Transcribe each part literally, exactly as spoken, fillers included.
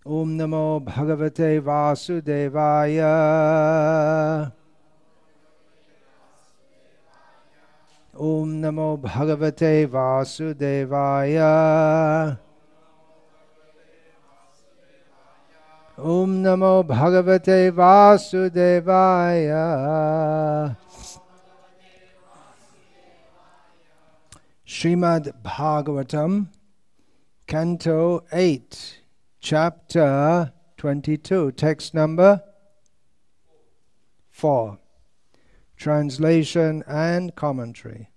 Om Namo Bhagavate Vasudevaya. Om Namo Bhagavate Vasudevaya. Om Namo Bhagavate Vasudevaya. Srimad Bhagavatam, Canto eight, Chapter twenty-two, text number four. Translation and commentary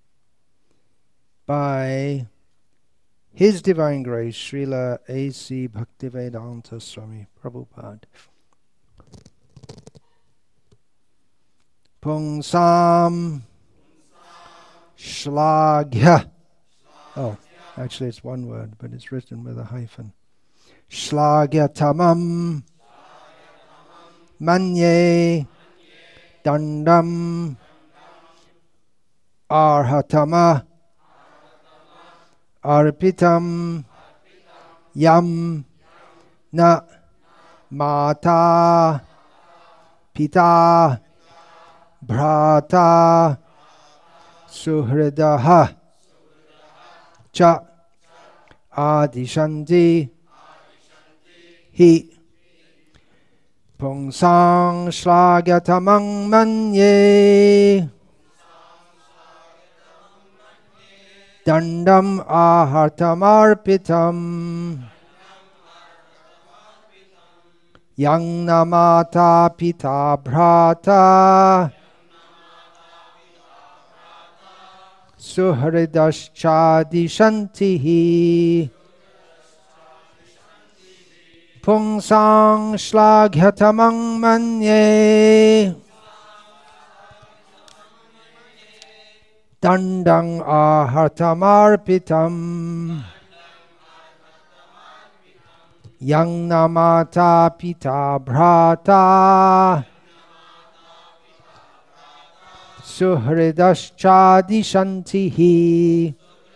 by His Divine Grace Srila A C Bhaktivedanta Swami Prabhupada. Pungsam Shlagya. Oh, actually it's one word, but it's written with a hyphen. Shlagyatamam Manye Dandam Arhatama Arpitam Yam Na Mata Pita Bhrata Suhridaha Cha Adishanti Hi Pungsang Shlagyatamang Manye Dandam Ahartamarpitam Yang Namata Pita Bhrata Suhridaschadishantihi Pungsang Shlagyatamang Manye Dandang Ahartamarpitam Yang Namata Pita Bhrata Suhridaschadishantihi.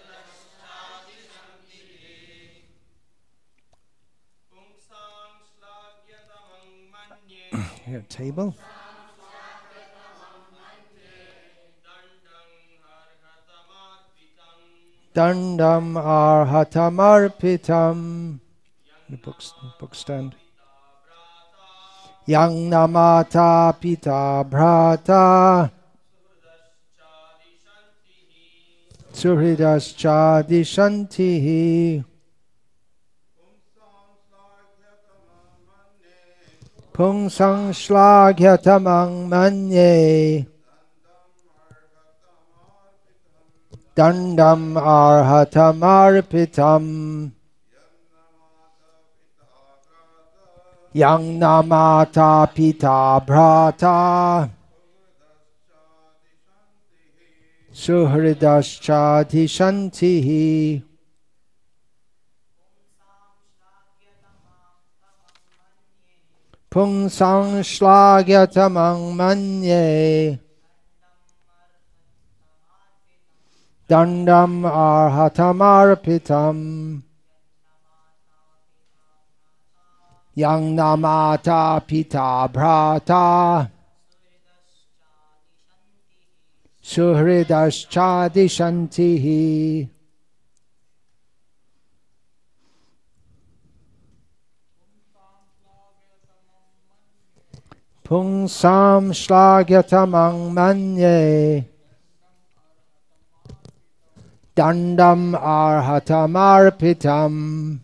Here, table. Dandam Arhatamarpitam. The book, book stand. Yang Namata Pita Bhrata Suhridaschadishantihi. Pungsang Shlagyatamang Manye Dandam Arhatamarpitam Yang Namata Pita Bhrata Suhridaschadishantihi. Pungsang Shlagyatamang Manye Dandam Arhatamarpitam Yang Namata Pita Bhrata Suhridaschadishantihi. Pungsam Shlagyatamang Manye Dandam Arhatamarpitam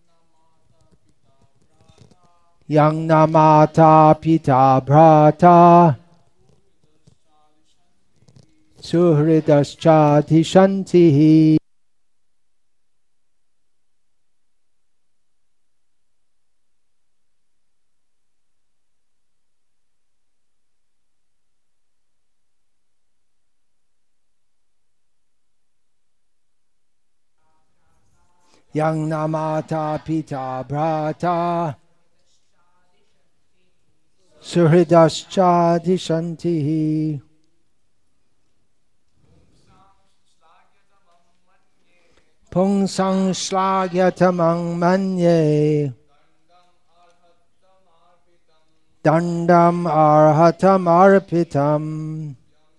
Yang Namata Pita Bhrata Suhridaschadishantihi. Yang Namata Pita Bhrata Suhridaschadishantihi. Pungsang Shlagyatamang Manye Dandam arhatam arpitam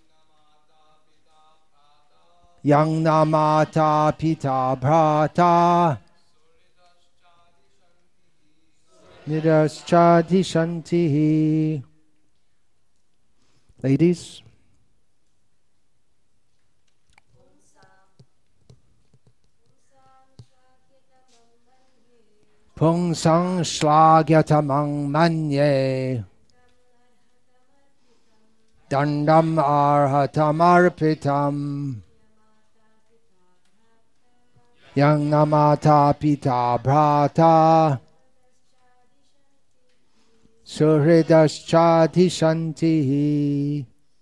yang namata pita bhrata nidaschadi shantihi. Ladies. Pungsang shlagyatamang manye dandam arhatamarpitam yang namata pita bhrata suhridaschadi shantihi.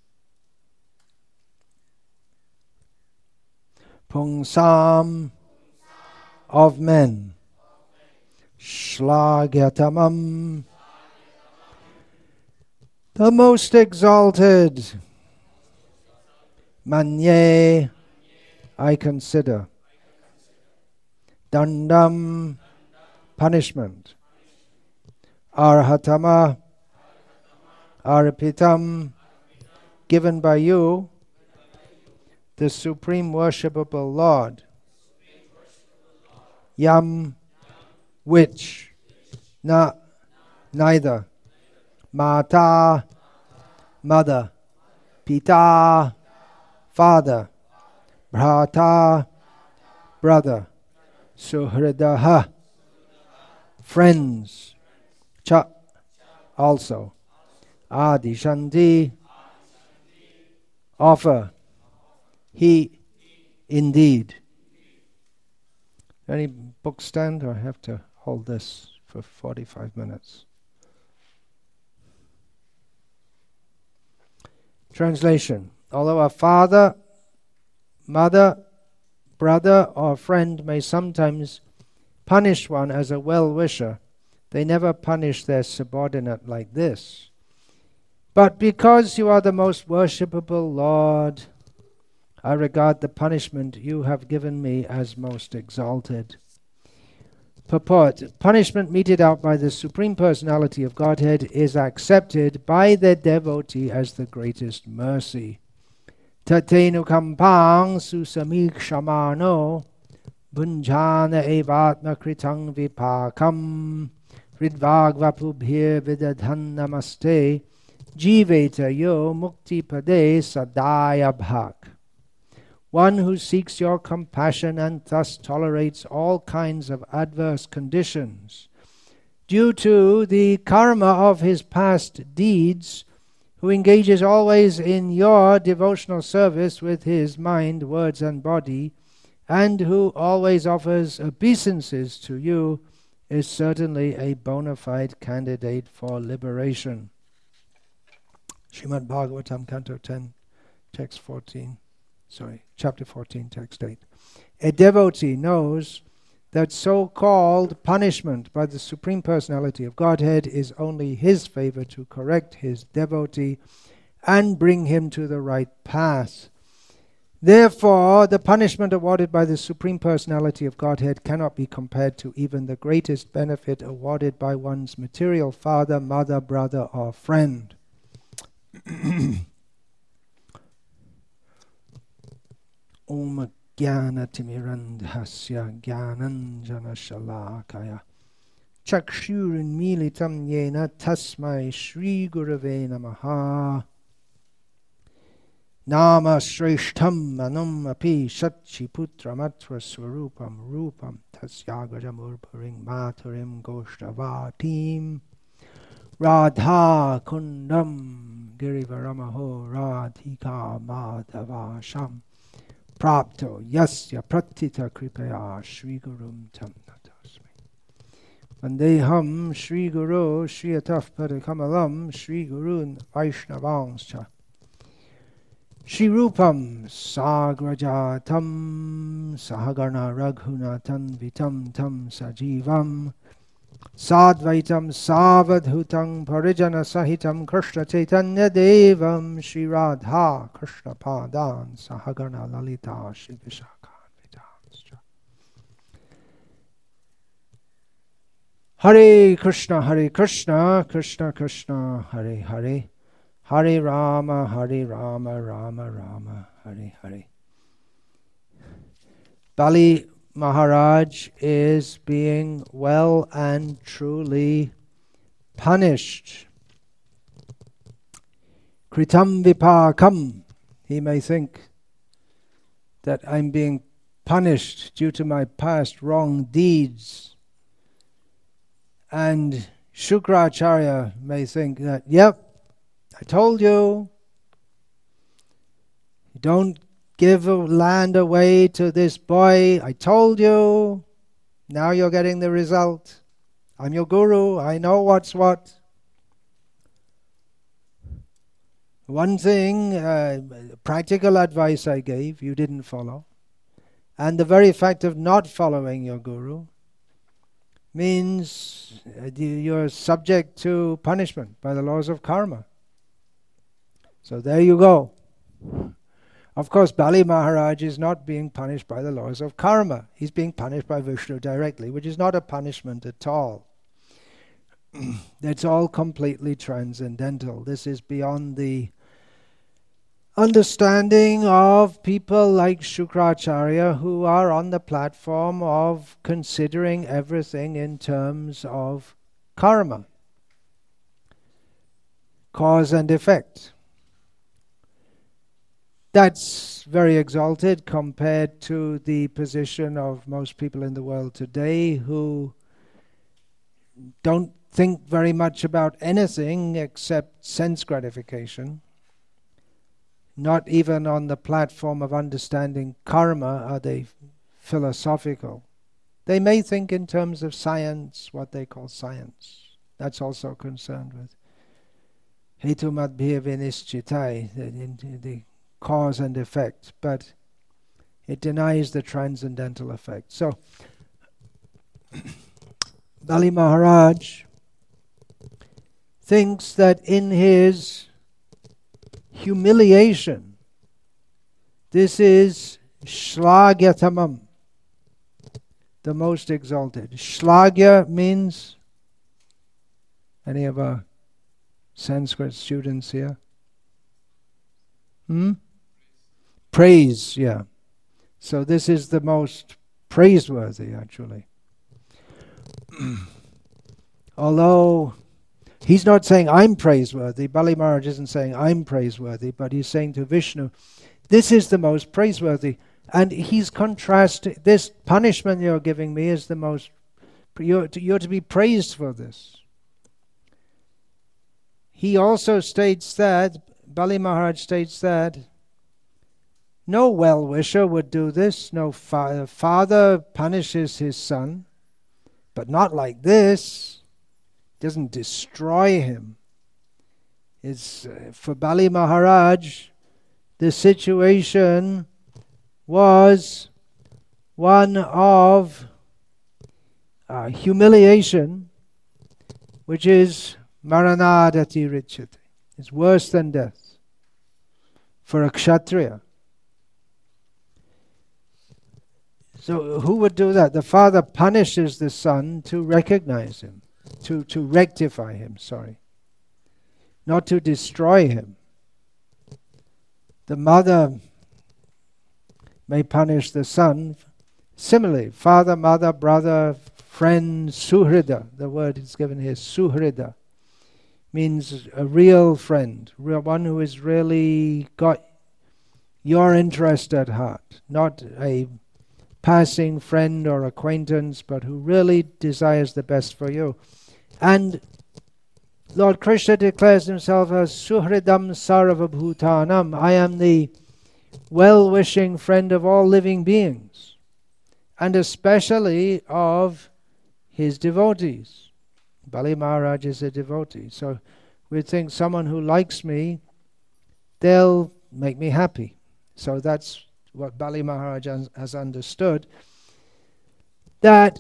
Pungsam, of men. Shlagyatamam, the most exalted. Manye, I consider. Dandam, punishment. Arhatama, arpitam, given by you, the Supreme Worshipable Lord. Yam, which, na, neither, mata, mother, pita, father, bhrata, brother, suhridaha, friends, cha, also, adishanti, offer, he, indeed. Any book stand, or I have to hold this for forty-five minutes? Translation. Although a father, mother, brother, or friend may sometimes punish one as a well-wisher, they never punish their subordinate like this. But because you are the most worshipable Lord, I regard the punishment you have given me as most exalted. Purport. Punishment meted out by the Supreme Personality of Godhead is accepted by the devotee as the greatest mercy. Tatenu kampang susamikshamano bunjana evatma kritang vipakam ridvagvapubhir vidadhan namaste jiveta yo mukti pade sadaya bhak. One who seeks your compassion and thus tolerates all kinds of adverse conditions due to the karma of his past deeds, who engages always in your devotional service with his mind, words, and body, and who always offers obeisances to you, is certainly a bona fide candidate for liberation. Srimad Bhagavatam, Canto ten, Text fourteen. Sorry, chapter fourteen, text eight. A devotee knows that so-called punishment by the Supreme Personality of Godhead is only his favor to correct his devotee and bring him to the right path. Therefore, the punishment awarded by the Supreme Personality of Godhead cannot be compared to even the greatest benefit awarded by one's material father, mother, brother, or friend. Om Jnana Timirandhasya Jnananjana Shalakaya Chakshurin Militam Yena Tasmai Shri Gurave Namaha Nama Shreshtham Manam Api Shatchi Putramatva Swarupam Rupam Tasyagajamurparing Matarim Goshtavatim Radha Kundam Girivaramaho Radhika Madhavasham Prapto Yasya Pratita Kripaya Shri Gurum Tam Natasmi Vandeham Shri Guru Shri Ataf Padakamalam Shri Gurun Vaishnavangscha Shri Rupam Sagrajatam Sahagarna Raghunatan Vitam Tam Sajivam Sadvaitam Savadhutam Parijana Sahitam Krishna Chaitanya Devam Shri Radha Krishna Padan Sahagarna Lalita Shri Vishakhan Vidanscha Hare Krishna, Hare Krishna, Krishna Krishna, Hare Hare, Hare Rama, Hare Rama, Rama Rama, Hare Hare. Bali Maharaj is being well and truly punished. Kritam vipakam. He may think that I'm being punished due to my past wrong deeds. And Shukracharya may think that, yep, I told you, don't give land away to this boy. I told you. Now you're getting the result. I'm your guru. I know what's what. One thing, uh, practical advice I gave, you didn't follow. And the very fact of not following your guru means uh, you're subject to punishment by the laws of karma. So there you go. Of course, Bali Maharaj is not being punished by the laws of karma. He's being punished by Vishnu directly, which is not a punishment at all. It's all completely transcendental. This is beyond the understanding of people like Shukracharya, who are on the platform of considering everything in terms of karma, cause and effect. That's very exalted compared to the position of most people in the world today who don't think very much about anything except sense gratification. Not even on the platform of understanding karma are they philosophical. They may think in terms of science, what they call science. That's also concerned with hetu madbhya vinischitai, the, the cause and effect, but it denies the transcendental effect. So, Bali Maharaj thinks that in his humiliation, this is Shlagyatamam, the most exalted. Shlagya means, any of our Sanskrit students here? Hmm? Praise, yeah. So this is the most praiseworthy, actually. Although he's not saying I'm praiseworthy, Bali Maharaj isn't saying I'm praiseworthy, but he's saying to Vishnu, this is the most praiseworthy. And he's contrasting, this punishment you're giving me is the most, you're to, you're to be praised for this. He also states that, Bali Maharaj states that, no well-wisher would do this. No fa- father punishes his son, but not like this. Doesn't destroy him. It's uh, for Bali Maharaj, the situation was one of uh, humiliation, which is maranadati richyate. It's worse than death for a kshatriya. So who would do that? The father punishes the son to recognize him, to, to rectify him, sorry. Not to destroy him. The mother may punish the son. Similarly, father, mother, brother, friend, suhrida. The word is given here, suhrida. Means a real friend, real one who has really got your interest at heart. Not a passing friend or acquaintance, but who really desires the best for you. And Lord Krishna declares himself as Suhridam Sarvabhutanam. I am the well-wishing friend of all living beings, and especially of his devotees. Bali Maharaj is a devotee, so we think someone who likes me, they'll make me happy. So that's what Bali Maharaj has understood, that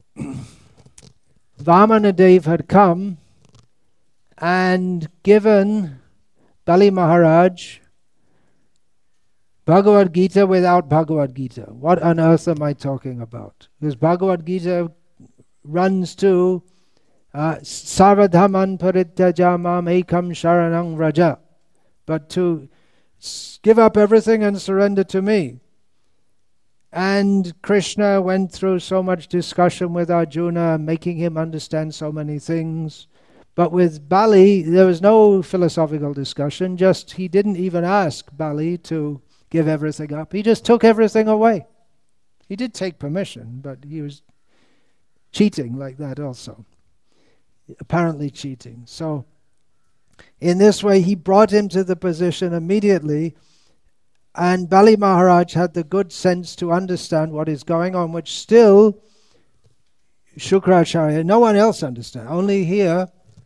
Vamanadev had come and given Bali Maharaj Bhagavad Gita without Bhagavad Gita. What on earth am I talking about? Because Bhagavad Gita runs to uh, Sarvadhaman parityaja mam ekam sharanang vraja, but to give up everything and surrender to me. And Krishna went through so much discussion with Arjuna, making him understand so many things. But with Bali, there was no philosophical discussion. Just he didn't even ask Bali to give everything up. He just took everything away. He did take permission, but he was cheating like that also. Apparently cheating. So in this way, he brought him to the position immediately. And Bali Maharaj had the good sense to understand what is going on, which still Shukracharya, no one else understands. Only here,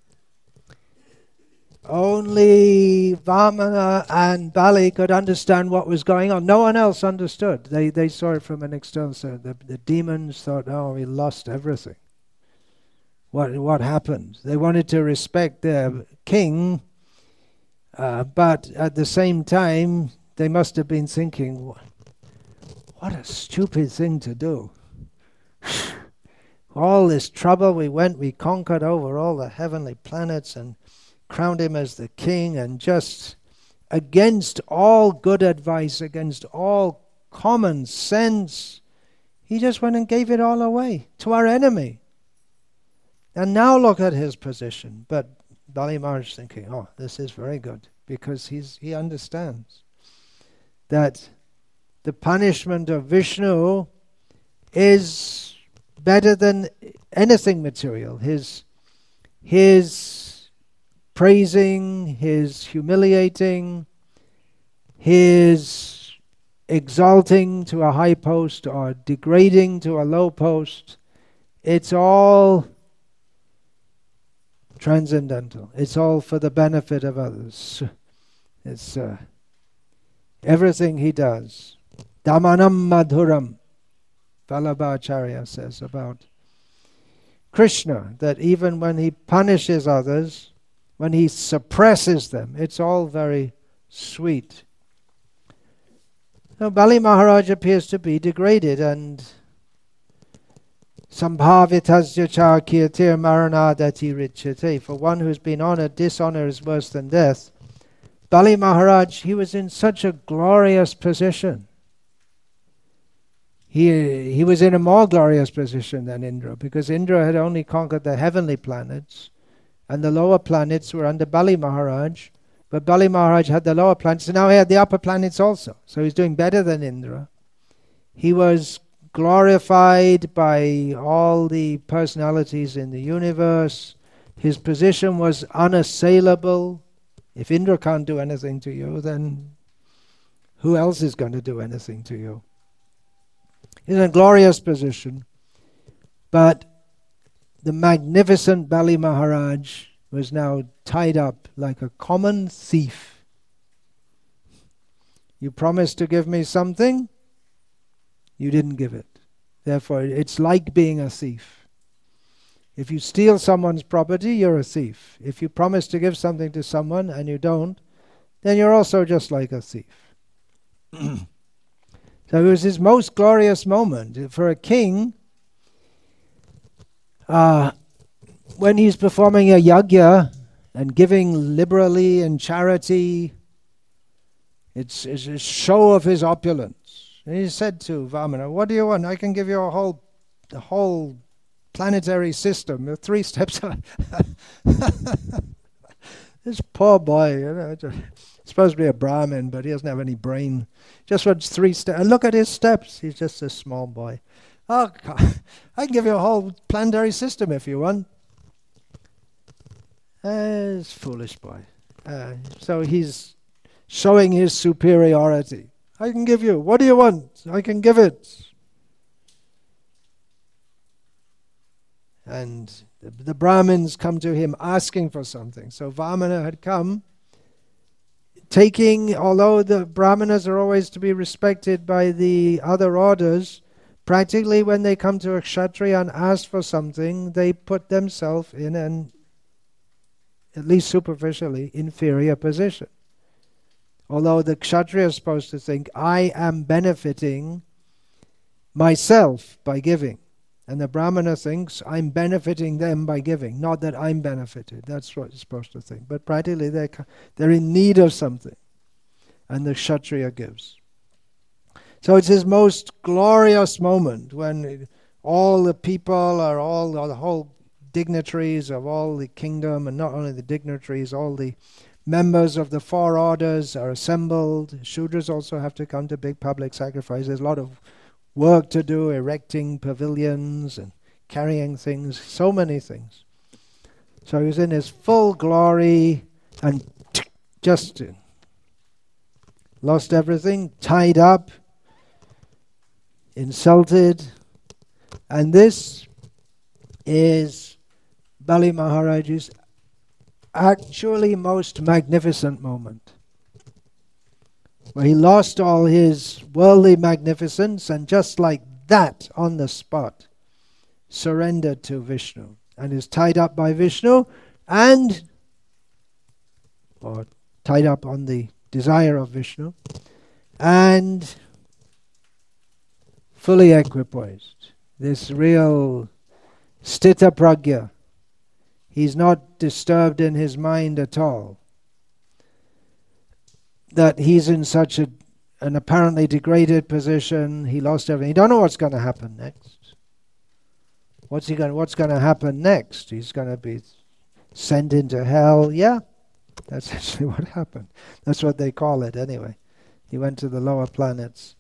only Vamana and Bali could understand what was going on. No one else understood. They they saw it from an external side. The, the demons thought, oh, we lost everything. What what happened? They wanted to respect their king, uh, but at the same time, they must have been thinking, what a stupid thing to do. All this trouble, we went, we conquered over all the heavenly planets and crowned him as the king, and just against all good advice, against all common sense, he just went and gave it all away to our enemy. And now look at his position. But Bali Maharaj is thinking, oh, this is very good, because he's he understands that the punishment of Vishnu is better than anything material. His, his praising, his humiliating, his exalting to a high post or degrading to a low post, it's all transcendental. It's all for the benefit of others. It's uh, everything he does. Damanam madhuram, Vallabhacharya says about Krishna, that even when he punishes others, when he suppresses them, it's all very sweet. Now Bali Maharaj appears to be degraded, and Sambhavitasya cha kirtir maranadati richate. For one who's been honored, dishonor is worse than death. Bali Maharaj, he was in such a glorious position. He, he was in a more glorious position than Indra, because Indra had only conquered the heavenly planets, and the lower planets were under Bali Maharaj. But Bali Maharaj had the lower planets, and now he had the upper planets also. So he's doing better than Indra. He was glorified by all the personalities in the universe. His position was unassailable. If Indra can't do anything to you, then who else is going to do anything to you? He's in a glorious position. But the magnificent Bali Maharaj was now tied up like a common thief. You promised to give me something, you didn't give it. Therefore, it's like being a thief. If you steal someone's property, you're a thief. If you promise to give something to someone and you don't, then you're also just like a thief. So it was his most glorious moment. For a king, uh, when he's performing a yajna and giving liberally in charity, it's, it's a show of his opulence. And he said to Vamana, what do you want? I can give you a whole, a whole planetary system, the three steps. This poor boy, you know, supposed to be a Brahmin, but he doesn't have any brain. Just wants three steps. And look at his steps. He's just a small boy. Oh, I can give you a whole planetary system if you want. Uh, it's foolish boy. Uh, so he's showing his superiority. I can give you. What do you want? I can give it. And the, the Brahmins come to him asking for something. So Vamana had come, taking, although the Brahmanas are always to be respected by the other orders, practically when they come to a Kshatriya and ask for something, they put themselves in an, at least superficially, inferior position. Although the Kshatriya is supposed to think, I am benefiting myself by giving. And the Brahmana thinks, I'm benefiting them by giving, not that I'm benefited. That's what you're supposed to think. But practically, they're, they're in need of something. And the Kshatriya gives. So it's his most glorious moment when all the people are all, the whole dignitaries of all the kingdom, and not only the dignitaries, all the members of the four orders are assembled. Shudras also have to come to big public sacrifice. There's a lot of work to do, erecting pavilions and carrying things, so many things. So he was in his full glory and just lost everything, tied up, insulted. And this is Bali Maharaj's actually most magnificent moment, where he lost all his worldly magnificence and just like that, on the spot, surrendered to Vishnu and is tied up by Vishnu and, or tied up on the desire of Vishnu, and fully equipoised. This real sthita pragya. He's not disturbed in his mind at all that he's in such a, an apparently degraded position. He lost everything. He don't know what's going to happen next. What's he going? What's going to happen next? He's going to be sent into hell. Yeah, that's actually what happened. That's what they call it anyway. He went to the lower planets.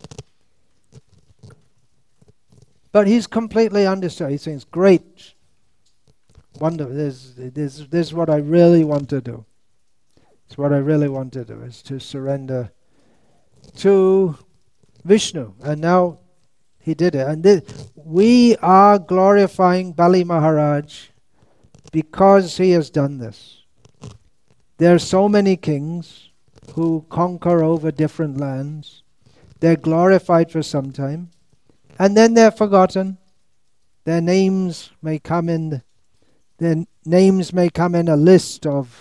But he's completely understood. He thinks, great, wonderful. This, this, this is what I really want to do. It's what I really want to do, is to surrender to Vishnu. And now he did it. And this, we are glorifying Bali Maharaj because he has done this. There are so many kings who conquer over different lands. They're glorified for some time, and then they're forgotten. Their names may come in, their names may come in a list of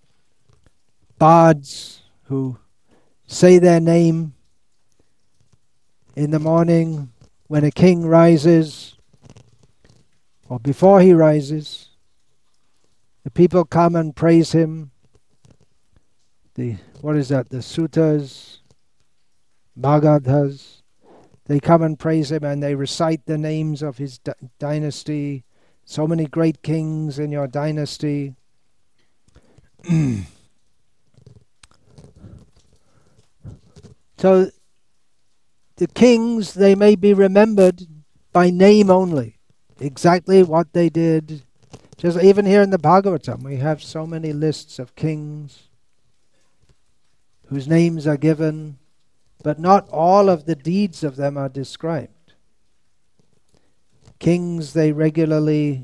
bards who say their name in the morning when a king rises, or before he rises. The people come and praise him. The what is that? The Suttas, Magadhas. They come and praise him and they recite the names of his d- dynasty. So many great kings in your dynasty. So the kings, they may be remembered by name only, exactly what they did. Just even here in the Bhagavatam, we have so many lists of kings whose names are given, but not all of the deeds of them are described. Kings, they regularly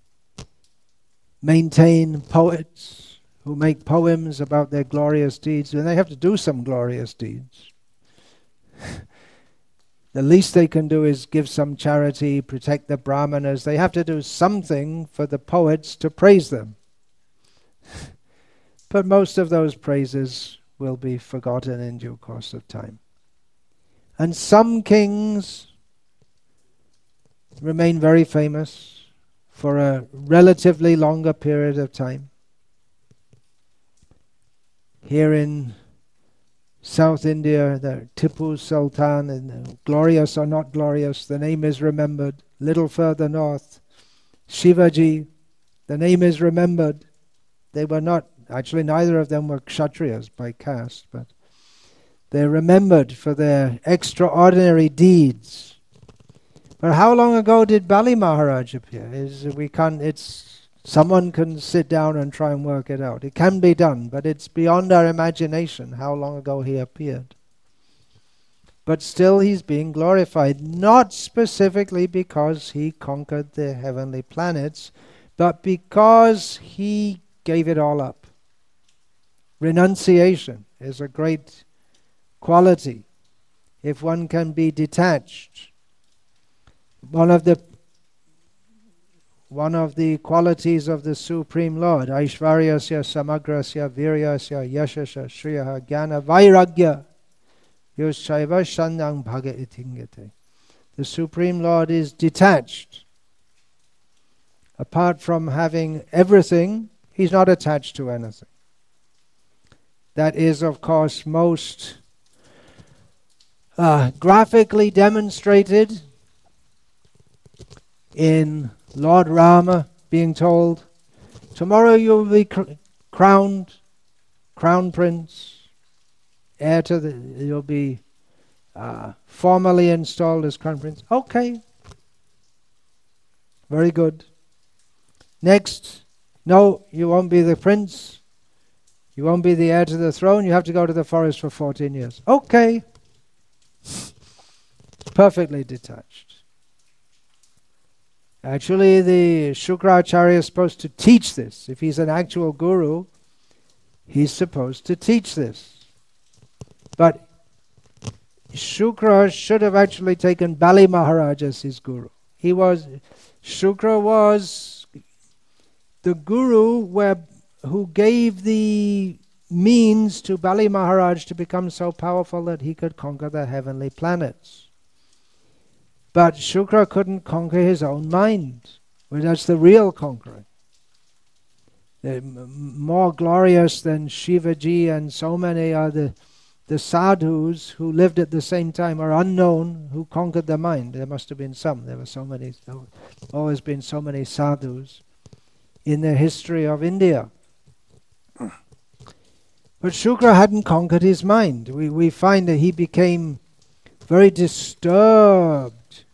maintain poets who make poems about their glorious deeds, and they have to do some glorious deeds. The least they can do is give some charity, protect the brahmanas. They have to do something for the poets to praise them. But most of those praises will be forgotten in due course of time. And some kings remain very famous for a relatively longer period of time. Here in South India, the Tipu Sultan, and glorious or not glorious, the name is remembered. Little further north, Shivaji, the name is remembered. They were not, actually neither of them were Kshatriyas by caste, but they're remembered for their extraordinary deeds. But how long ago did Bali Maharaj appear? Is we can't, it's someone can sit down and try and work it out. It can be done, but it's beyond our imagination how long ago he appeared. But still he's being glorified, not specifically because he conquered the heavenly planets, but because he gave it all up. Renunciation is a great quality. If one can be detached, one of the One of the qualities of the Supreme Lord, Aishvaryasya, Samagrasya, Viryasya, Yashasya, Shriyaha, Jnana, Vairagya, Yoshaiva Shandang Bhaga Itingate. The Supreme Lord is detached apart from having everything, he's not attached to anything. That is, of course, most uh, graphically demonstrated in Lord Rama being told, tomorrow you will be cr- crowned, crown prince, heir to the, you'll be uh, formally installed as crown prince. Okay. Very good. Next, no, you won't be the prince. You won't be the heir to the throne. You have to go to the forest for fourteen years. Okay. Perfectly detached. Actually, the Shukracharya is supposed to teach this. If he's an actual guru, he's supposed to teach this. But Shukra should have actually taken Bali Maharaj as his guru. He was, Shukra was the guru where, who gave the means to Bali Maharaj to become so powerful that he could conquer the heavenly planets. But Shukra couldn't conquer his own mind. Well, that's the real conquering. The m- more glorious than Shivaji and so many other the sadhus who lived at the same time are unknown who conquered the mind. There must have been some. There were so many, there have always been so many sadhus in the history of India. But Shukra hadn't conquered his mind. We, we find that he became very disturbed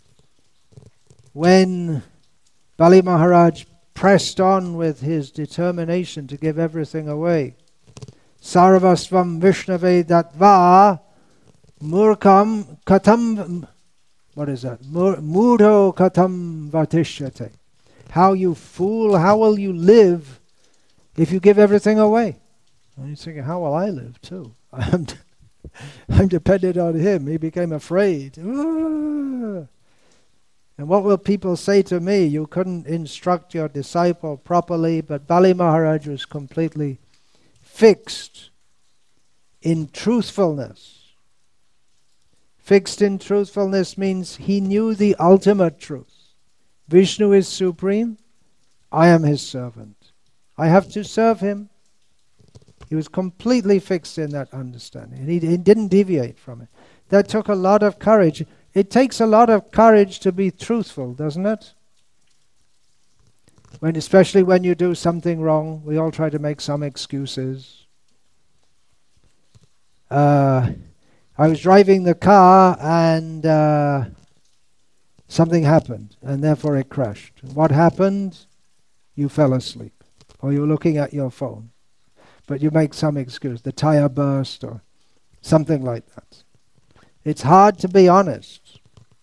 when Bali Maharaj pressed on with his determination to give everything away. Sarvasvam Vishnave Datva Murkam Katam, what is that? Murdo Katam Vatishyate. How you fool, how will you live if you give everything away? And he's thinking, how will I live too? I'm, d- I'm dependent on him. He became afraid. Ah. And what will people say to me? You couldn't instruct your disciple properly, but Bali Maharaj was completely fixed in truthfulness. Fixed in truthfulness means he knew the ultimate truth. Vishnu is supreme. I am his servant. I have to serve him. He was completely fixed in that understanding. And he, he didn't deviate from it. That took a lot of courage. It takes a lot of courage to be truthful, doesn't it? When, especially when you do something wrong, we all try to make some excuses. Uh, I was driving the car and uh, something happened, and therefore it crashed. What happened? You fell asleep, or you were looking at your phone. But you make some excuse, the tire burst or something like that. It's hard to be honest.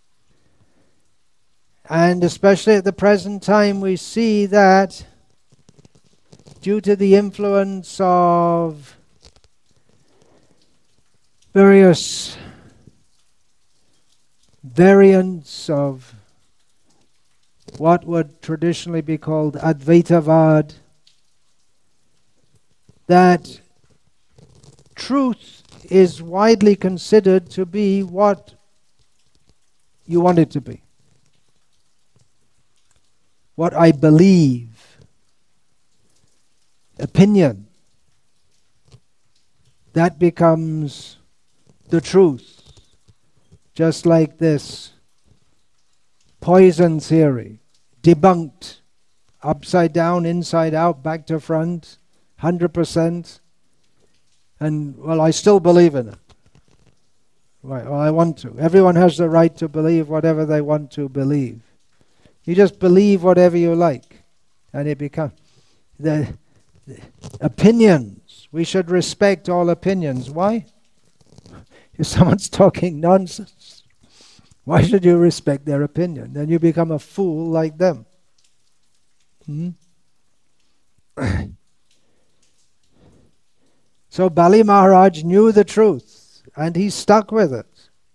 And especially at the present time, we see that due to the influence of various variants of what would traditionally be called Advaitavad, that truth is widely considered to be what you want it to be. What I believe. Opinion. That becomes the truth. Just like this poison theory. Debunked. Upside down, inside out, back to front. one hundred percent. And, well, I still believe in it. Right, well, I want to. Everyone has the right to believe whatever they want to believe. You just believe whatever you like. And it becomes... The, the opinions. We should respect all opinions. Why? If someone's talking nonsense, why should you respect their opinion? Then you become a fool like them. Hmm? So Bali Maharaj knew the truth, and he stuck with it.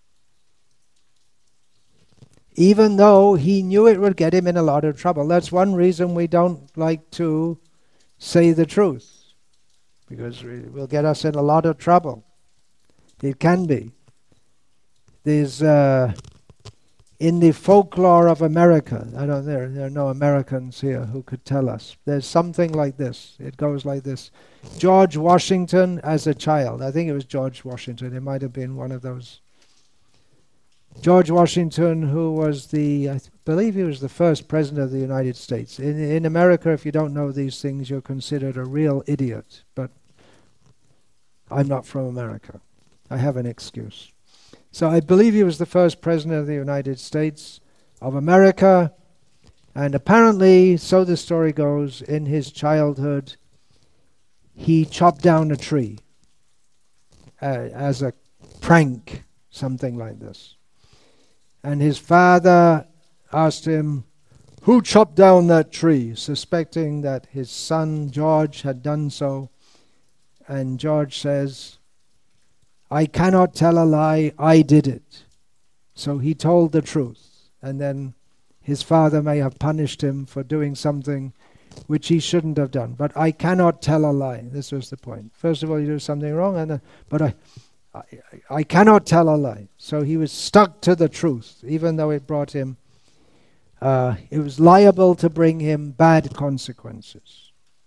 Even though he knew it would get him in a lot of trouble. That's one reason we don't like to say the truth, because it will get us in a lot of trouble. It can be. There's uh, in the folklore of America. I don't there there are no Americans here who could tell us. There's something like this. It goes like this. George Washington as a child. I think it was George Washington. It might have been one of those. George Washington, who was the, I th- believe he was the first president of the United States. In, in America, if you don't know these things, you're considered a real idiot. But I'm not from America. I have an excuse. So I believe he was the first president of the United States of America. And apparently, so the story goes, in his childhood, he chopped down a tree uh, as a prank, something like this. And his father asked him, who chopped down that tree? Suspecting that his son George had done so. And George says, I cannot tell a lie, I did it. So he told the truth. And then his father may have punished him for doing something which he shouldn't have done. But I cannot tell a lie. This was the point. First of all, you do something wrong, and uh, but I... I, I cannot tell a lie. So he was stuck to the truth, even though it brought him, uh, it was liable to bring him bad consequences.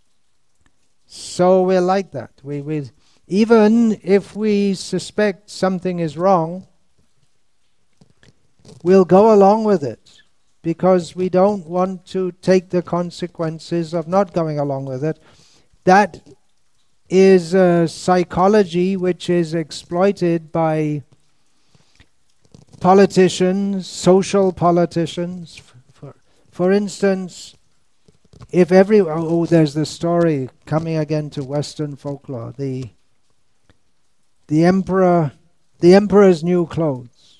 So we're like that. We, we, even if we suspect something is wrong, we'll go along with it because we don't want to take the consequences of not going along with it. That is a psychology which is exploited by politicians, social politicians. For, for instance, if every oh, oh, there's the story coming again to Western folklore. The the emperor, the emperor's new clothes.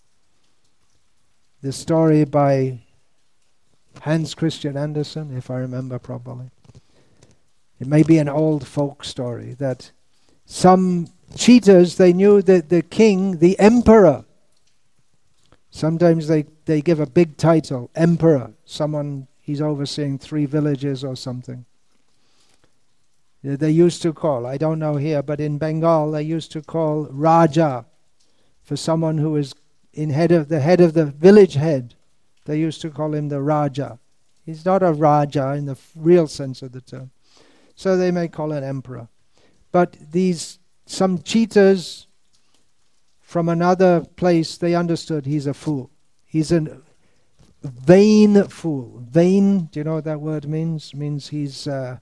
The story by Hans Christian Andersen, if I remember properly. It may be an old folk story that some cheaters, they knew that the king, the emperor, sometimes they, they give a big title, emperor, someone, he's overseeing three villages or something. They used to call, I don't know here, but in Bengal they used to call Raja for someone who is in head of the head of the village head. They used to call him the Raja. He's not a Raja in the f- real sense of the term. So they may call an emperor. But these, some cheaters from another place, they understood he's a fool. He's a vain fool. Vain, do you know what that word means? It means he's, uh,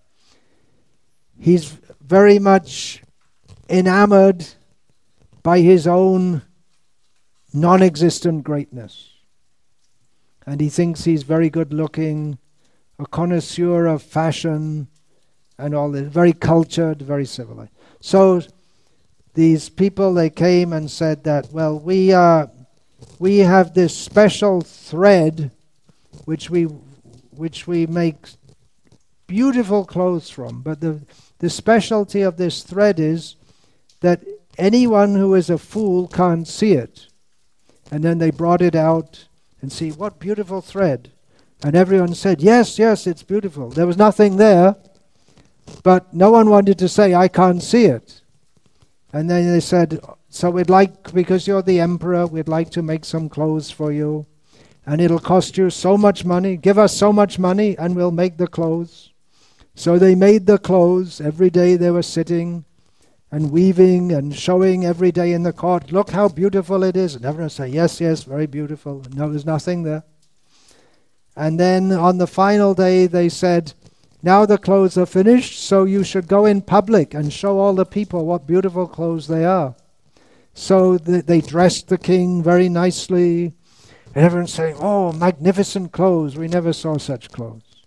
he's very much enamored by his own non-existent greatness. And he thinks he's very good looking, a connoisseur of fashion, and all this, very cultured, very civilized. So these people, they came and said that, well, we uh, we have this special thread which we which we make beautiful clothes from. But the the specialty of this thread is that anyone who is a fool can't see it. And then they brought it out and see, what beautiful thread. And everyone said, yes, yes, it's beautiful. There was nothing there. But no one wanted to say, I can't see it. And then they said, so we'd like, because you're the emperor, we'd like to make some clothes for you. And it'll cost you so much money. Give us so much money and we'll make the clothes. So they made the clothes. Every day they were sitting and weaving and showing every day in the court, look how beautiful it is. And everyone said, yes, yes, very beautiful. And no, there's nothing there. And then on the final day they said, now the clothes are finished, so you should go in public and show all the people what beautiful clothes they are. So th- they dressed the king very nicely, and everyone's saying, oh, magnificent clothes, we never saw such clothes.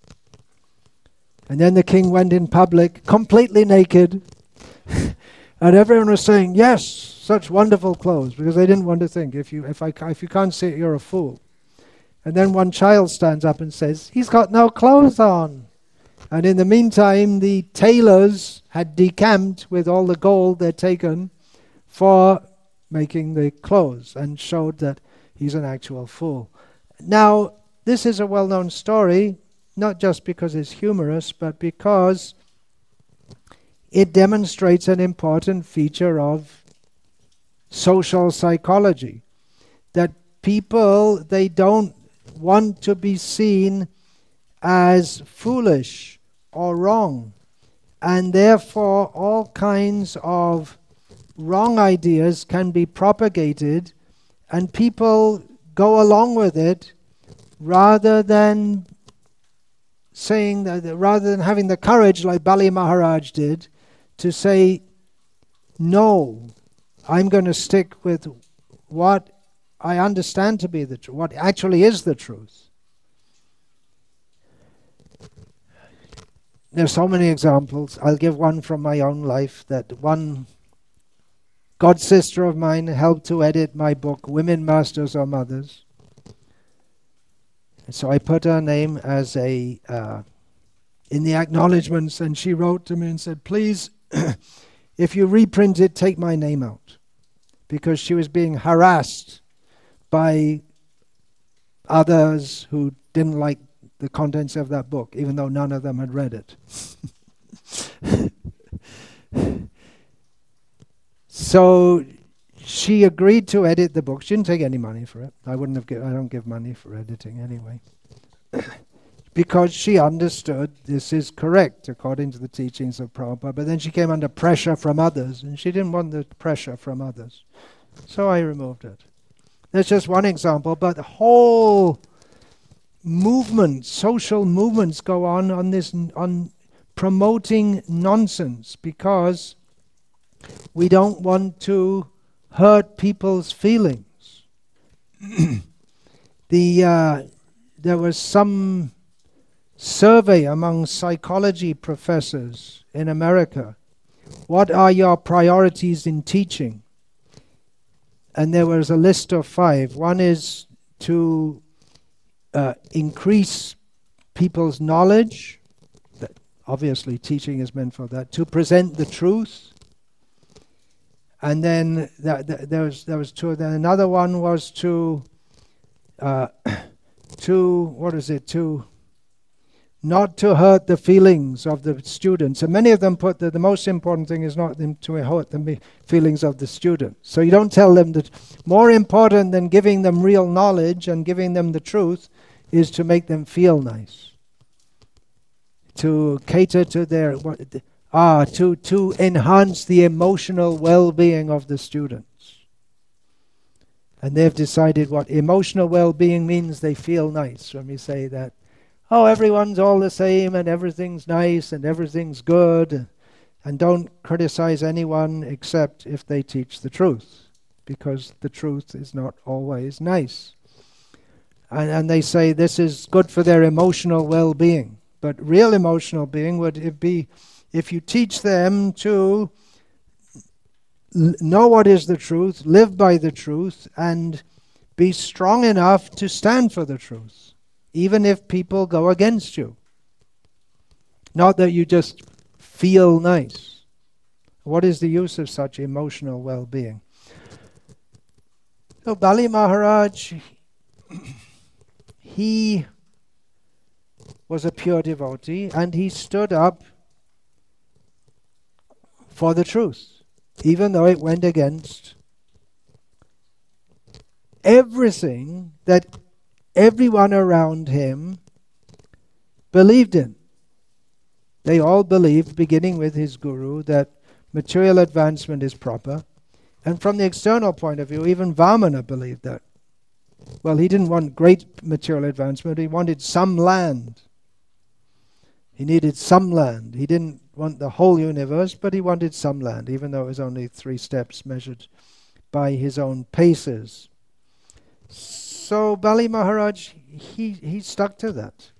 And then the king went in public, completely naked, and everyone was saying, yes, such wonderful clothes, because they didn't want to think, if you, if I, if you can't see it, you're a fool. And then one child stands up and says, he's got no clothes on. And in the meantime, the tailors had decamped with all the gold they'd taken for making the clothes and showed that he's an actual fool. Now, this is a well-known story, not just because it's humorous, but because it demonstrates an important feature of social psychology, that people, they don't want to be seen as foolish or wrong. And therefore, all kinds of wrong ideas can be propagated, and people go along with it rather than saying that, rather than having the courage, like Bali Maharaj did, to say, no, I'm going to stick with what I understand to be the truth, what actually is the truth. There's so many examples. I'll give one from my own life, that one god sister of mine helped to edit my book, Women Masters or Mothers. And so I put her name as a, uh, in the acknowledgements, and she wrote to me and said, please, if you reprint it, take my name out. Because she was being harassed by others who didn't like the contents of that book, even though none of them had read it. So she agreed to edit the book. She didn't take any money for it. I wouldn't have. Give, I don't give money for editing anyway, because she understood this is correct according to the teachings of Prabhupada. But then she came under pressure from others, and she didn't want the pressure from others. So I removed it. That's just one example, but the whole movement, social movements go on on this, on promoting nonsense, because we don't want to hurt people's feelings. the uh, there was some survey among psychology professors in America. What are your priorities in teaching? And there was a list of five. One is to uh, increase people's knowledge. That obviously, teaching is meant for that. To present the truth. And then th- th- there was there was two. Then another one was to uh, to what is it? To not to hurt the feelings of the students. And many of them put that the most important thing is not them to hurt the feelings of the students. So you don't tell them that more important than giving them real knowledge and giving them the truth is to make them feel nice. To cater to their, what, ah, to, to enhance the emotional well-being of the students. And they've decided what emotional well-being means. They feel nice when we say that. Oh, everyone's all the same and everything's nice and everything's good, and don't criticize anyone except if they teach the truth, because the truth is not always nice. And, and they say this is good for their emotional well-being. But real emotional being would it be if you teach them to l- know what is the truth, live by the truth, and be strong enough to stand for the truth. Even if people go against you. Not that you just feel nice. What is the use of such emotional well-being? So Bali Maharaj, he was a pure devotee, and he stood up for the truth, even though it went against everything that everyone around him believed in. They all believed, beginning with his guru, that material advancement is proper. And from the external point of view, even Vamana believed that. Well, he didn't want great material advancement, he wanted some land. He needed some land. He didn't want the whole universe, but he wanted some land, even though it was only three steps measured by his own paces. So Bali Maharaj, he, he stuck to that.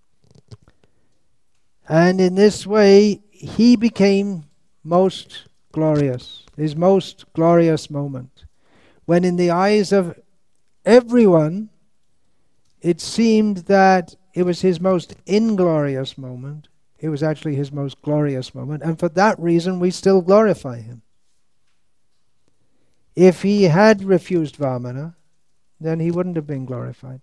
And in this way, he became most glorious, his most glorious moment. When in the eyes of everyone, it seemed that it was his most inglorious moment. It was actually his most glorious moment. And for that reason, we still glorify him. If he had refused Vamana, then he wouldn't have been glorified.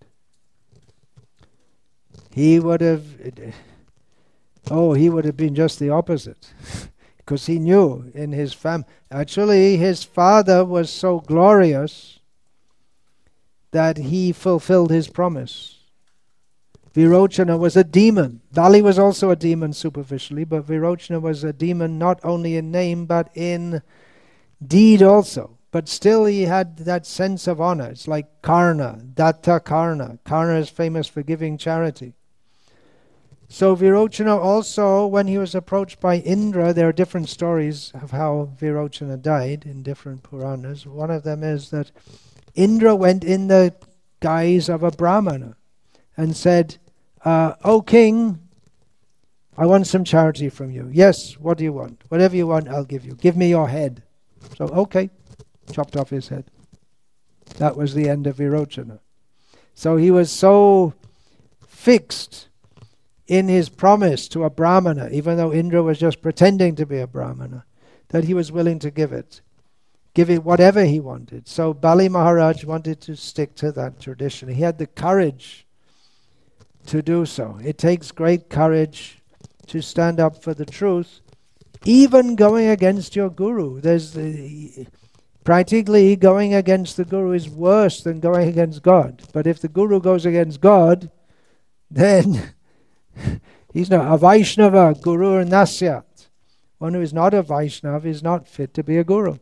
He would have, oh, he would have been just the opposite. Because he knew in his family, actually his father was so glorious that he fulfilled his promise. Virochana was a demon. Bali was also a demon superficially, but Virochana was a demon not only in name but in deed also. But still he had that sense of honor. It's like Karna, Datta Karna. Karna is famous for giving charity. So Virochana also, when he was approached by Indra, there are different stories of how Virochana died in different Puranas. One of them is that Indra went in the guise of a Brahmana and said, uh, "O king, I want some charity from you." "Yes, what do you want?" "Whatever you want, I'll give you. Give me your head." So, okay, chopped off his head. That was the end of Virochana. So he was so fixed in his promise to a Brahmana, even though Indra was just pretending to be a Brahmana, that he was willing to give it. Give it whatever he wanted. So Bali Maharaj wanted to stick to that tradition. He had the courage to do so. It takes great courage to stand up for the truth, even going against your guru. There's the, practically going against the guru is worse than going against God. But if the guru goes against God, then he's not a Vaishnava, Guru Nasyat. One who is not a Vaishnava is not fit to be a guru.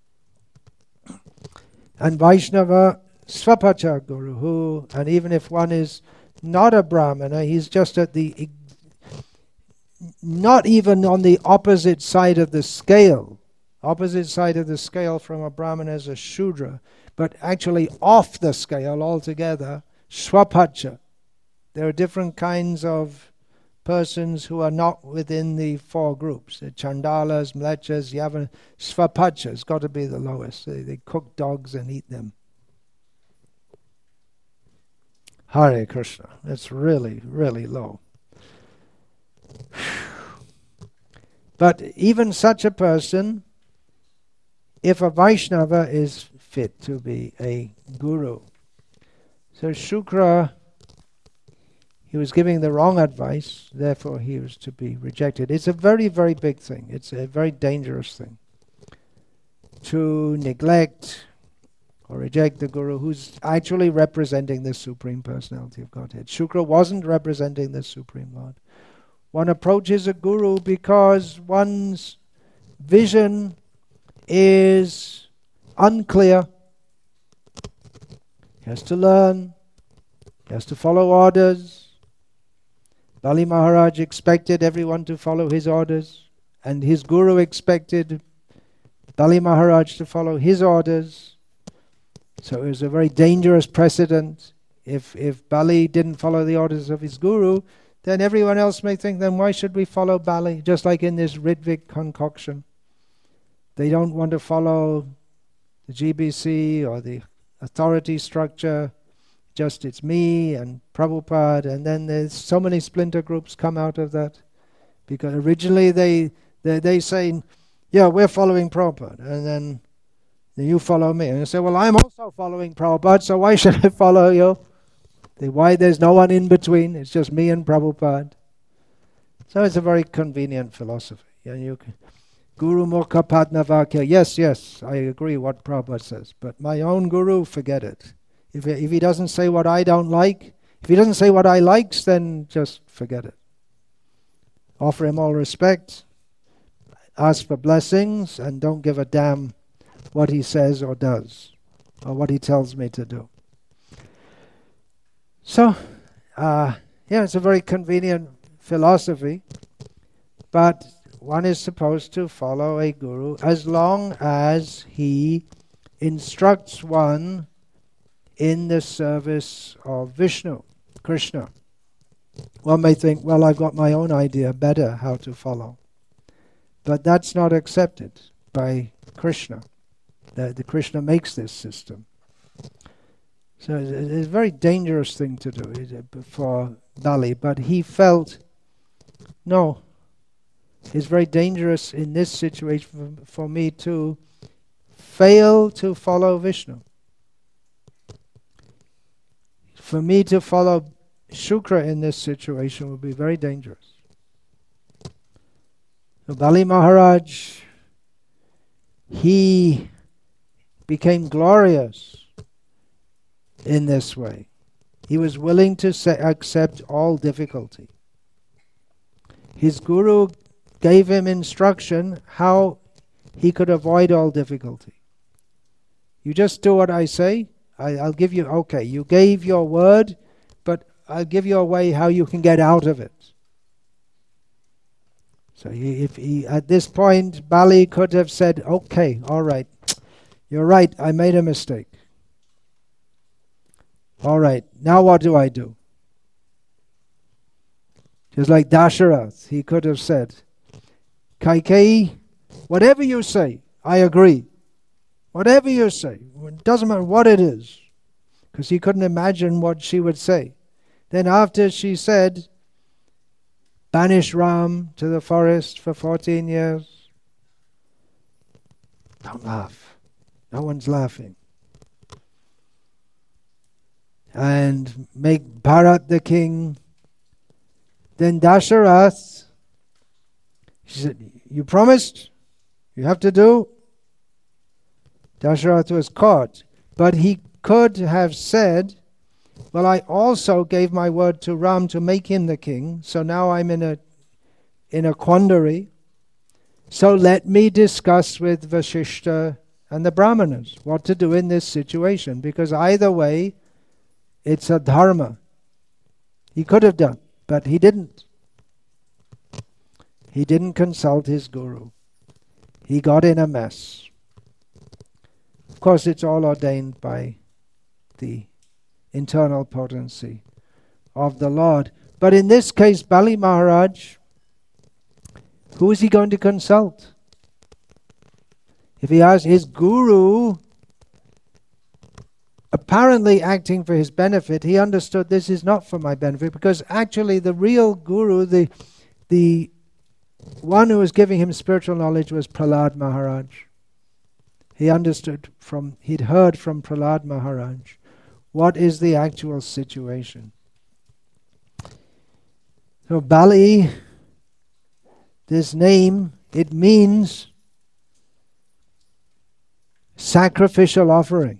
And Vaishnava Swapacha Guru, who, and even if one is not a Brahmana, he's just at the, not even on the opposite side of the scale. Opposite side of the scale from a Brahmana is a Shudra, but actually off the scale altogether, Swapacha. There are different kinds of persons who are not within the four groups. The Chandalas, Mlechas, Yavan, Swapacha has got to be the lowest. They, they cook dogs and eat them. Hare Krishna. That's really, really low. But even such a person, if a Vaishnava, is fit to be a guru. So Shukra, he was giving the wrong advice, therefore he was to be rejected. It's a very, very big thing. It's a very dangerous thing to neglect or reject the guru who's actually representing the Supreme Personality of Godhead. Shukra wasn't representing the Supreme Lord. One approaches a guru because one's vision is unclear. He has to learn. He has to follow orders. Bali Maharaj expected everyone to follow his orders, and his guru expected Bali Maharaj to follow his orders. So it was a very dangerous precedent. If if Bali didn't follow the orders of his guru, then everyone else may think, then why should we follow Bali? Just like in this Ritvik concoction. They don't want to follow the G B C or the authority structure. Just it's me and Prabhupada, and then there's so many splinter groups come out of that. Because originally they they, they say, yeah, we're following Prabhupada, and then, then you follow me. And you say, well, I'm also following Prabhupada, so why should I follow you? They, why there's no one in between, it's just me and Prabhupada. So it's a very convenient philosophy. And you can, Guru Mukha Padma Vakya, yes, yes, I agree what Prabhupada says, but my own guru, forget it. If, if he doesn't say what I don't like, if he doesn't say what I likes, then just forget it. Offer him all respect, ask for blessings, and don't give a damn what he says or does, or what he tells me to do. So, uh, yeah, it's a very convenient philosophy, but one is supposed to follow a guru as long as he instructs one in the service of Vishnu, Krishna. One may think, well, I've got my own idea better how to follow. But that's not accepted by Krishna. The, the Krishna makes this system. So it's, it's a very dangerous thing to do for Bali, but he felt, no, it's very dangerous in this situation for, for me to fail to follow Vishnu. For me to follow Shukra in this situation would be very dangerous. So Bali Maharaj, he became glorious in this way. He was willing to say, accept all difficulty. His guru gave him instruction how he could avoid all difficulty. You just do what I say. I, I'll give you, okay, you gave your word, but I'll give you a way how you can get out of it. So he, if he, at this point, Bali could have said, okay, all right, you're right, I made a mistake. All right, now what do I do? Just like Dasharath, he could have said, Kaikeyi, whatever you say, I agree. Whatever you say, it doesn't matter what it is. Because he couldn't imagine what she would say. Then after she said, banish Ram to the forest for fourteen years. Don't laugh. No one's laughing. And make Bharat the king. Then Dasharath, she said, you promised? You have to do? Dasharath was caught. But he could have said, well, I also gave my word to Ram to make him the king, so now I'm in a in a quandary. So let me discuss with Vasishta and the Brahmanas what to do in this situation, because either way, it's a dharma. He could have done, but he didn't. He didn't consult his guru. He got in a mess. Of course, it's all ordained by the internal potency of the Lord. But in this case, Bali Maharaj, who is he going to consult? If he has his guru, apparently acting for his benefit, he understood this is not for my benefit, because actually the real guru, the the one who was giving him spiritual knowledge was Prahlad Maharaj. He understood from, he'd heard from Prahlad Maharaj what is the actual situation. So Bali, this name, it means sacrificial offering.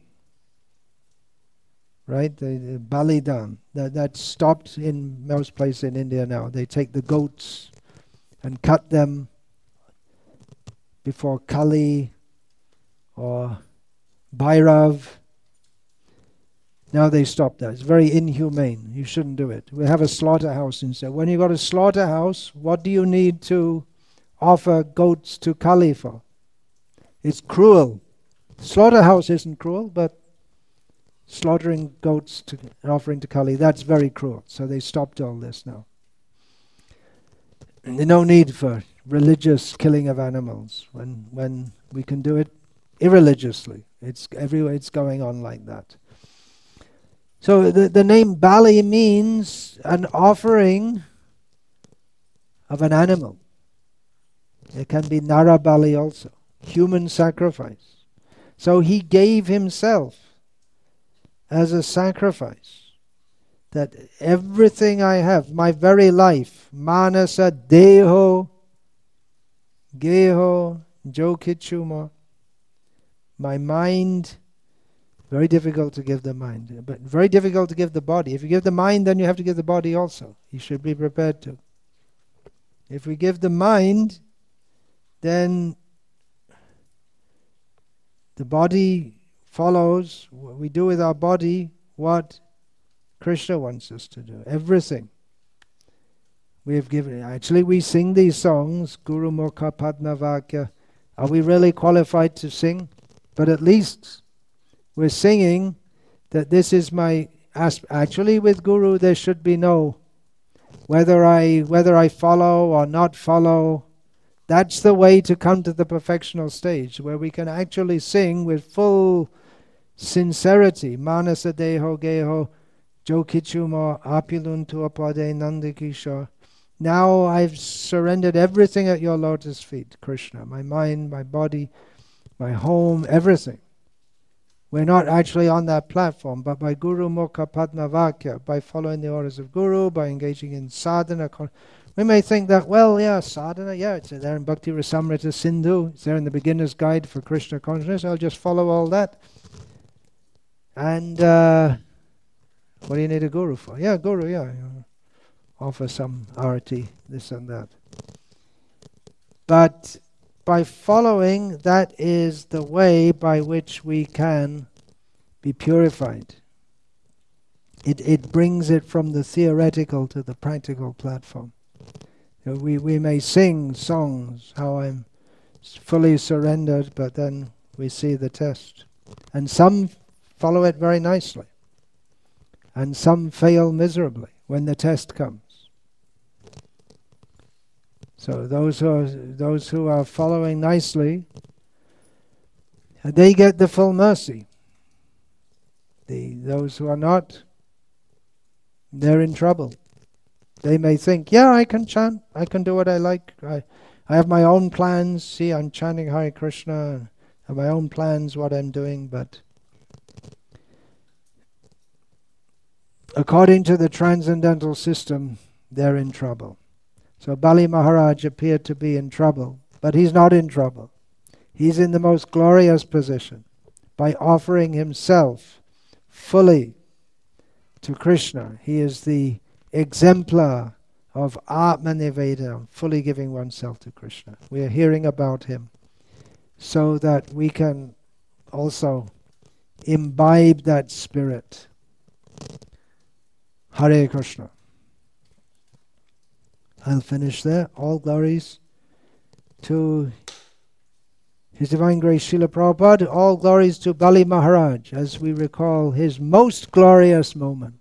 Right? The, the Balidan. That, that's stopped in most places in India now. They take the goats and cut them before Kali or Bhairav. Now they stop that. It's very inhumane. You shouldn't do it. We have a slaughterhouse instead. When you got a slaughterhouse, what do you need to offer goats to Kali for? It's cruel. Slaughterhouse isn't cruel, but slaughtering goats to, and offering to Kali, that's very cruel. So they stopped all this now. And there's no need for religious killing of animals when when we can do it irreligiously. It's everywhere. It's going on like that. So the, the name Bali means an offering of an animal. It can be Nara Bali also, human sacrifice. So he gave himself as a sacrifice. That everything I have, my very life, manasa, deho, geho, jokichuma, my mind, very difficult to give the mind, but very difficult to give the body. If you give the mind, then you have to give the body also. You should be prepared to. If we give the mind, then the body follows. We do with our body what Krishna wants us to do. Everything. We have given. Actually, we sing these songs, Guru Mukha Padma Vakya. Are we really qualified to sing? But at least we're singing that this is my asp- actually with Guru there should be no whether I whether I follow or not follow. That's the way to come to the perfectional stage where we can actually sing with full sincerity. Manasa deho geho jokichuma apiluntu apade nandikisha. Now I've surrendered everything at your lotus feet, Krishna. My mind, my body, my home, everything. We're not actually on that platform, but by Guru Mukha Padma Vakya, by following the orders of Guru, by engaging in sadhana. We may think that, well, yeah, sadhana, yeah, it's there in Bhakti Rasamrita Sindhu, it's there in the beginner's guide for Krishna consciousness, I'll just follow all that. And uh, What do you need a guru for? Yeah, guru, yeah. You offer some arati, this and that. But by following, that is the way by which we can be purified. It it brings it from the theoretical to the practical platform. You know, we, we may sing songs, how I'm fully surrendered, but then we see the test. And some follow it very nicely. And some fail miserably when the test comes. So those who are, those who are following nicely, they get the full mercy. The those who are not, they're in trouble. They may think, yeah, I can chant, I can do what I like. I, I have my own plans. See, I'm chanting Hare Krishna. I have my own plans, what I'm doing, but according to the transcendental system, they're in trouble. So Bali Maharaj appeared to be in trouble, but he's not in trouble. He's in the most glorious position by offering himself fully to Krishna. He is the exemplar of Atmaniveda, fully giving oneself to Krishna. We are hearing about him so that we can also imbibe that spirit. Hare Krishna. I'll finish there. All glories to His Divine Grace Srila Prabhupada. All glories to Bali Maharaj as we recall his most glorious moment.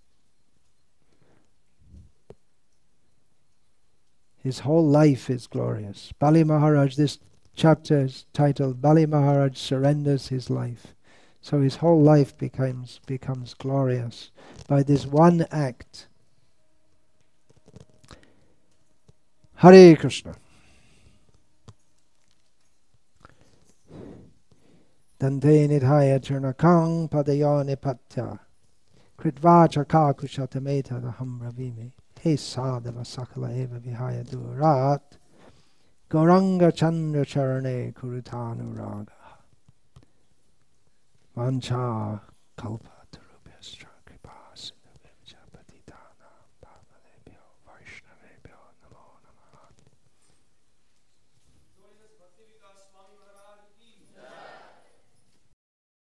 His whole life is glorious. Bali Maharaj, this chapter is titled Bali Maharaj Surrenders His Life. So his whole life becomes, becomes glorious by this one act. Hare Krishna. Dante nidhaya churnakang padaya nipatya kritva chaka kushatameta daham ravimi he sadava sakala eva vihaya durat Gauranga Chandra Charane Kurutanu Raga Vancha Kalpa Tarubhyastra.